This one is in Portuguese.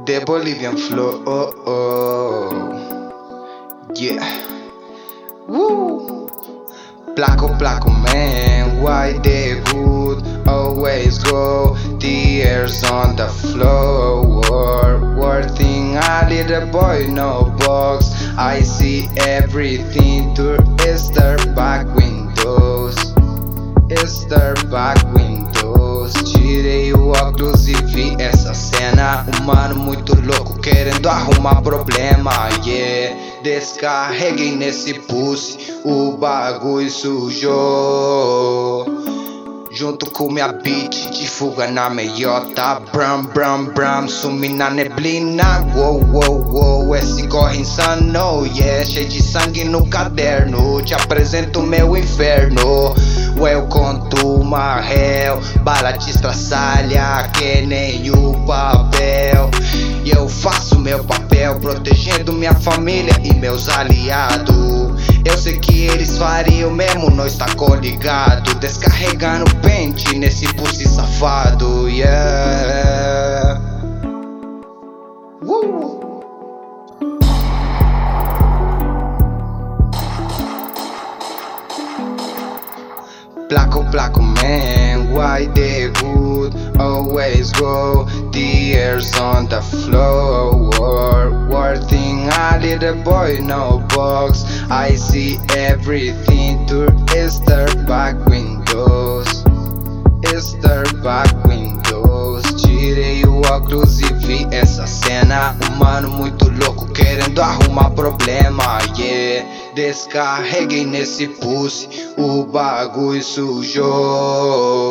The Bolivian flow, oh, oh. Yeah. Woo. Placo, placo, man. Why the hood always go? Tears on the floor. Working a little boy, no box. I see everything through Easter back windows. Easter back windows. Tirei o óculos e vi essa cena. Um mano muito louco querendo arrumar problema, yeah. Descarreguei nesse pulse, o bagulho sujou. Junto com minha beat de fuga na meiota. Bram, bram, bram, sumi na neblina. Wow, wow, wow, esse corre insano, yeah. Cheio de sangue no caderno, te apresento meu inferno. Welcome to my hell. Bala te estraçalha que nem o papel. E eu faço meu papel, protegendo minha família e meus aliados. Eu sei que eles fariam mesmo, nós tá coligado. Descarregando pente nesse pulse safado, yeah. Placo, placo, man, why the hood always go? Tears on the floor. Working a little boy, no box. I see everything through Easter back windows. Easter back windows. Tirei o óculos e vi essa cena. Um mano muito louco querendo arrumar problema, yeah. Descarreguei nesse pulse, o bagulho sujou.